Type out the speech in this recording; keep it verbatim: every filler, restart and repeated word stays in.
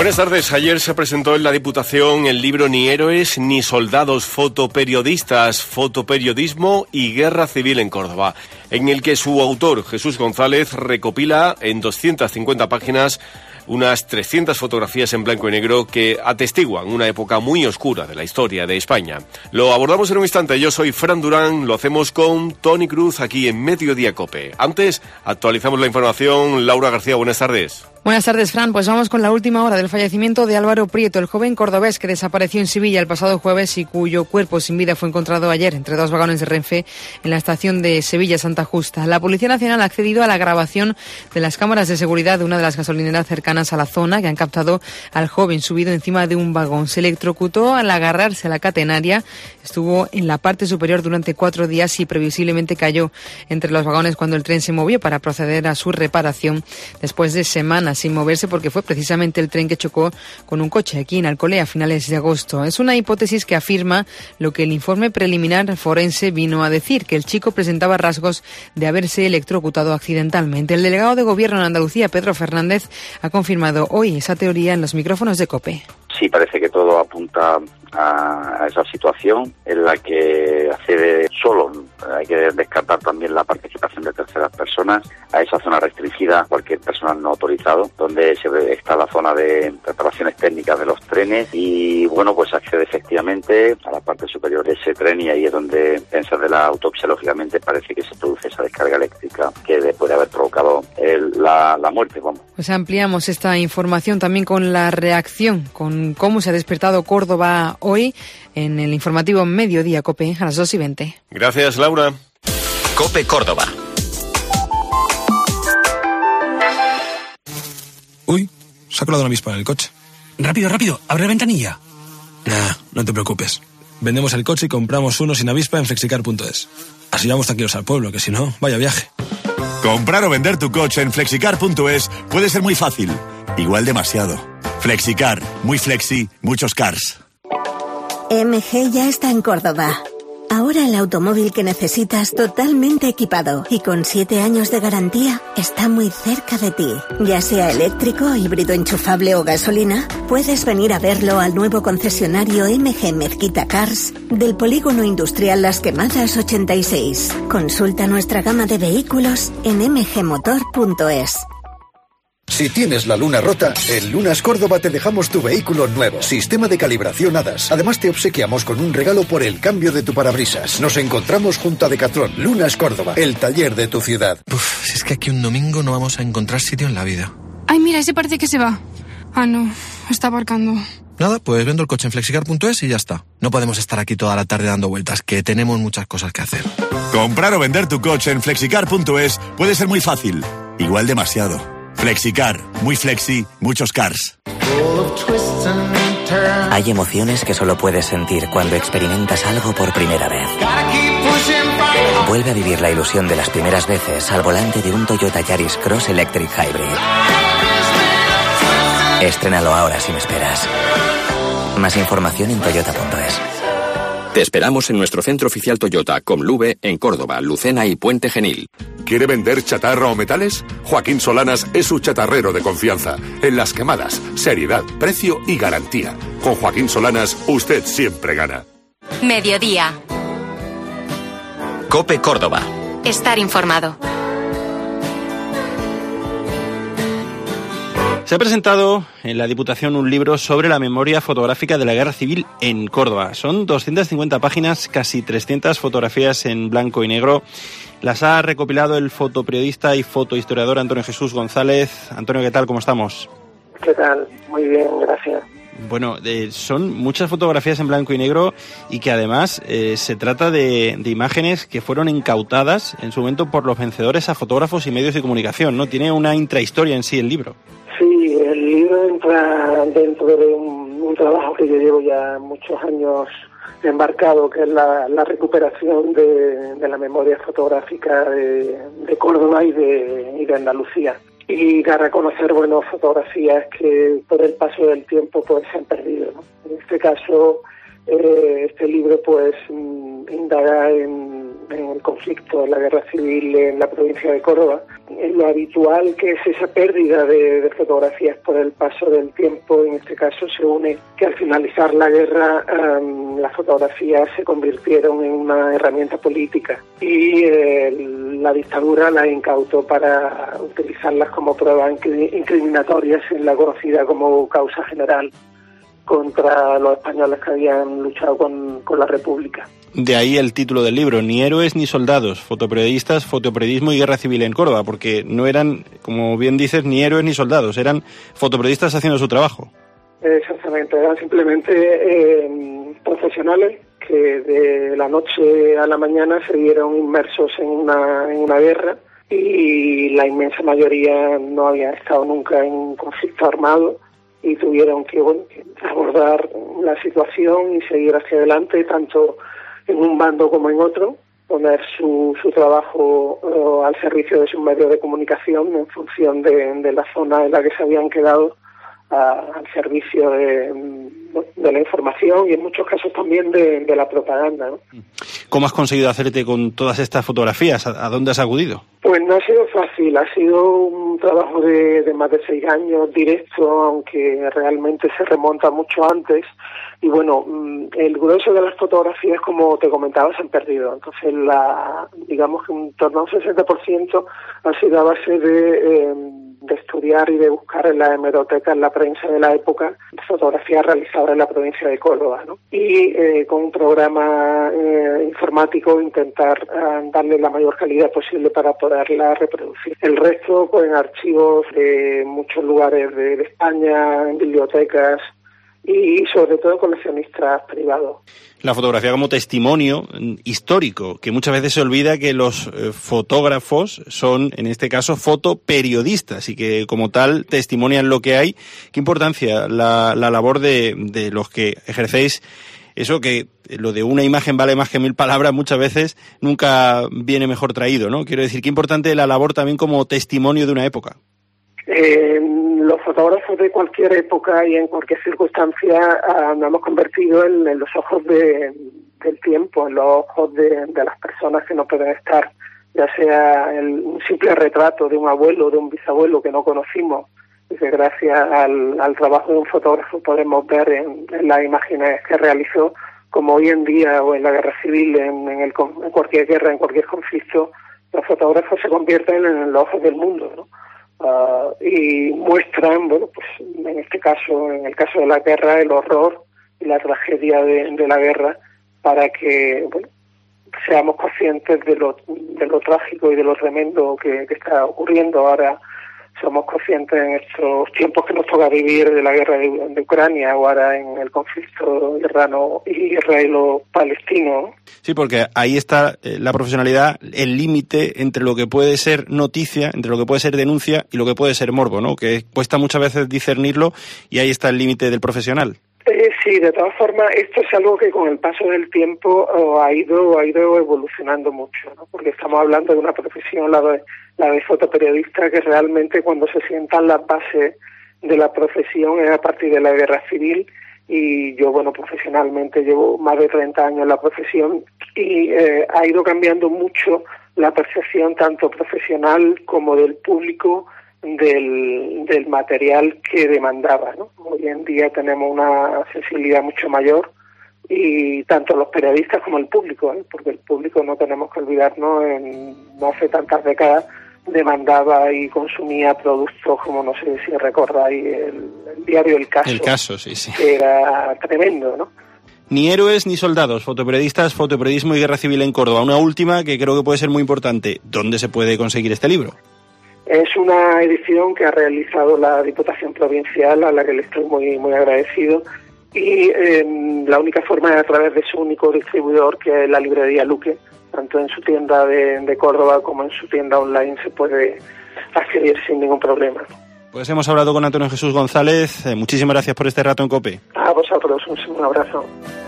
Buenas tardes. Ayer se presentó en la Diputación el libro Ni héroes ni soldados, fotoperiodistas, fotoperiodismo y guerra civil en Córdoba, en el que su autor, Jesús González, recopila en doscientas cincuenta páginas unas trescientas fotografías en blanco y negro que atestiguan una época muy oscura de la historia de España. Lo abordamos en un instante. Yo soy Fran Durán, lo hacemos con Tony Cruz aquí en Mediodía Cope. Antes, actualizamos la información. Laura García, buenas tardes. Buenas tardes, Fran. Pues vamos con la última hora del fallecimiento de Álvaro Prieto, el joven cordobés que desapareció en Sevilla el pasado jueves y cuyo cuerpo sin vida fue encontrado ayer entre dos vagones de Renfe en la estación de Sevilla Santa Justa. La Policía Nacional ha accedido a la grabación de las cámaras de seguridad de una de las gasolineras cercanas a la zona que han captado al joven subido encima de un vagón. Se electrocutó al agarrarse a la catenaria, estuvo en la parte superior durante cuatro días y previsiblemente cayó entre los vagones cuando el tren se movió para proceder a su reparación después de semanas sin moverse, porque fue precisamente el tren que chocó con un coche aquí en Alcolea a finales de agosto. Es una hipótesis que afirma lo que el informe preliminar forense vino a decir, que el chico presentaba rasgos de haberse electrocutado accidentalmente. El delegado de Gobierno en Andalucía, Pedro Fernández, ha confirmado hoy esa teoría en los micrófonos de COPE. Sí, parece que todo apunta a esa situación en la que accede solo. Hay que descartar también la participación de terceras personas a esa zona restringida, cualquier personal no autorizado, donde se ve, está la zona de reparaciones técnicas de los trenes y, bueno, pues accede efectivamente a la parte superior de ese tren y ahí es donde, pensar de la autopsia, lógicamente parece que se produce esa descarga eléctrica que puede haber provocado el, la, la muerte. Vamos. Pues ampliamos esta información también con la reacción, con cómo se ha despertado Córdoba hoy en el informativo Mediodía COPE a las dos y veinte. Gracias, Laura. COPE Córdoba. Uy, se ha colado una avispa en el coche. Rápido, rápido, abre la ventanilla. Nah, no te preocupes. Vendemos el coche y compramos uno sin avispa en flexicar punto es. Así vamos tranquilos al pueblo, que si no, vaya viaje. Comprar o vender tu coche en flexicar punto es puede ser muy fácil. Igual demasiado. Flexicar, muy flexi, muchos cars. M G ya está en Córdoba. Ahora el automóvil que necesitas totalmente equipado y con siete años de garantía está muy cerca de ti. Ya sea eléctrico, híbrido enchufable o gasolina, puedes venir a verlo al nuevo concesionario M G Mezquita Cars del Polígono Industrial Las Quemadas ochenta y seis. Consulta nuestra gama de vehículos en m g motor punto es. Si tienes la luna rota, en Lunas Córdoba te dejamos tu vehículo nuevo. Sistema de calibración H A D A S. Además te obsequiamos con un regalo por el cambio de tu parabrisas. Nos encontramos junto a Decathlon. Lunas Córdoba, el taller de tu ciudad. Uf, si es que aquí un domingo no vamos a encontrar sitio en la vida. Ay, mira, ese parece que se va. Ah, no, está aparcando. Nada, pues vendo el coche en flexicar punto es y ya está. No podemos estar aquí toda la tarde dando vueltas, que tenemos muchas cosas que hacer. Comprar o vender tu coche en flexicar punto es puede ser muy fácil. Igual demasiado. Flexicar, muy flexi, muchos cars. Hay emociones que solo puedes sentir cuando experimentas algo por primera vez. Vuelve a vivir la ilusión de las primeras veces al volante de un Toyota Yaris Cross Electric Hybrid. Estrénalo ahora sin esperas. Más información en toyota punto es. Te esperamos en nuestro centro oficial Toyota, Comluve, en Córdoba, Lucena y Puente Genil. ¿Quiere vender chatarra o metales? Joaquín Solanas es su chatarrero de confianza. En Las Quemadas, seriedad, precio y garantía. Con Joaquín Solanas, usted siempre gana. Mediodía. COPE Córdoba. Estar informado. Se ha presentado en la Diputación un libro sobre la memoria fotográfica de la Guerra Civil en Córdoba. Son doscientas cincuenta páginas, casi trescientas fotografías en blanco y negro. Las ha recopilado el fotoperiodista y fotohistoriador Antonio Jesús González. Antonio, ¿qué tal? ¿Cómo estamos? ¿Qué tal? Muy bien, gracias. Bueno, eh, son muchas fotografías en blanco y negro y que además eh, se trata de, de imágenes que fueron incautadas en su momento por los vencedores a fotógrafos y medios de comunicación, ¿no? Tiene una intrahistoria en sí el libro. Sí, el libro entra dentro de un, un trabajo que yo llevo ya muchos años embarcado, que es la, la recuperación de, de la memoria fotográfica de, de Córdoba y de, y de Andalucía. Y a reconocer, bueno, fotografías que por el paso del tiempo pues se han perdido, ¿no? En este caso, eh, este libro pues indaga en, en el conflicto, la guerra civil en la provincia de Córdoba, lo habitual que es esa pérdida de, de fotografías por el paso del tiempo. En este caso se une que al finalizar la guerra um, las fotografías se convirtieron en una herramienta política y eh, la dictadura las incautó para utilizarlas como pruebas incriminatorias en la conocida como causa general contra los españoles que habían luchado con, con la República. De ahí el título del libro, Ni héroes ni soldados, fotoperiodistas, fotoperiodismo y guerra civil en Córdoba, porque no eran, como bien dices, ni héroes ni soldados, eran fotoperiodistas haciendo su trabajo. Exactamente, eran simplemente eh, profesionales que de la noche a la mañana se vieron inmersos en una, en una guerra y la inmensa mayoría no había estado nunca en un conflicto armado y tuvieron que, bueno, abordar la situación y seguir hacia adelante, tanto en un bando como en otro, poner su, su trabajo uh, al servicio de sus medios de comunicación en función de, de la zona en la que se habían quedado, uh, al servicio de, de la información y en muchos casos también de, de la propaganda, ¿no? ¿Cómo has conseguido hacerte con todas estas fotografías? ¿A, a dónde has acudido? Pues no ha sido fácil, ha sido un trabajo de, de más de seis años directo, aunque realmente se remonta mucho antes. Y bueno, el grueso de las fotografías, como te comentaba, se han perdido. Entonces, la, digamos que en torno a un sesenta por ciento ha sido a base de, eh, de estudiar y de buscar en la hemeroteca, en la prensa de la época, fotografías realizadas en la provincia de Córdoba, ¿no? Y eh, con un programa eh, informático intentar eh, darle la mayor calidad posible para poderla reproducir. El resto, pues en archivos de muchos lugares de, de España, en bibliotecas, y sobre todo coleccionistas privados. La fotografía como testimonio histórico, que muchas veces se olvida que los eh, fotógrafos son, en este caso, fotoperiodistas y que como tal testimonian lo que hay. ¿Qué importancia la, la labor de, de los que ejercéis eso, que lo de una imagen vale más que mil palabras, muchas veces nunca viene mejor traído, ¿no? Quiero decir, qué importante la labor también como testimonio de una época. Eh, los fotógrafos de cualquier época y en cualquier circunstancia uh, nos hemos convertido en, en los ojos de, del tiempo, en los ojos de, de las personas que no pueden estar, ya sea el, un simple retrato de un abuelo, de un bisabuelo que no conocimos, y que gracias al, al trabajo de un fotógrafo podemos ver en, en las imágenes que realizó, como hoy en día o en la guerra civil, en, en, el, en cualquier guerra, en cualquier conflicto, los fotógrafos se convierten en los ojos del mundo, ¿no? Uh, y muestran, bueno, pues en este caso, en el caso de la guerra, el horror y la tragedia de, de la guerra, para que, bueno, seamos conscientes de lo, de lo trágico y de lo tremendo que, que está ocurriendo. Ahora somos conscientes en estos tiempos que nos toca vivir de la guerra de, de Ucrania o ahora en el conflicto israelo-palestino. Sí, porque ahí está eh, la profesionalidad, el límite entre lo que puede ser noticia, entre lo que puede ser denuncia y lo que puede ser morbo, ¿no? Que cuesta muchas veces discernirlo y ahí está el límite del profesional. Eh, sí, de todas formas, esto es algo que con el paso del tiempo oh, ha ido ha ido evolucionando mucho, ¿no? Porque estamos hablando de una profesión, la de, la de fotoperiodista, que realmente cuando se sientan las bases de la profesión es a partir de la guerra civil. Y yo, bueno, profesionalmente llevo más de treinta años en la profesión y eh, ha ido cambiando mucho la percepción tanto profesional como del público del, del material que demandaba, ¿no? Hoy en día tenemos una sensibilidad mucho mayor y tanto los periodistas como el público, ¿eh? Porque el público, no tenemos que olvidarnos, en, no hace tantas décadas demandaba y consumía productos como, no sé si recordáis, el, el diario El Caso. El Caso, sí, sí. Era tremendo, ¿no? Ni héroes ni soldados, fotoperiodistas, fotoperiodismo y guerra civil en Córdoba. Una última que creo que puede ser muy importante. ¿Dónde se puede conseguir este libro? Es una edición que ha realizado la Diputación Provincial, a la que le estoy muy muy agradecido, y eh, la única forma es a través de su único distribuidor, que es la librería Luque. Tanto en su tienda de, de Córdoba como en su tienda online se puede adquirir sin ningún problema. Pues hemos hablado con Antonio Jesús González. Eh, muchísimas gracias por este rato en COPE. A vosotros, un, un abrazo.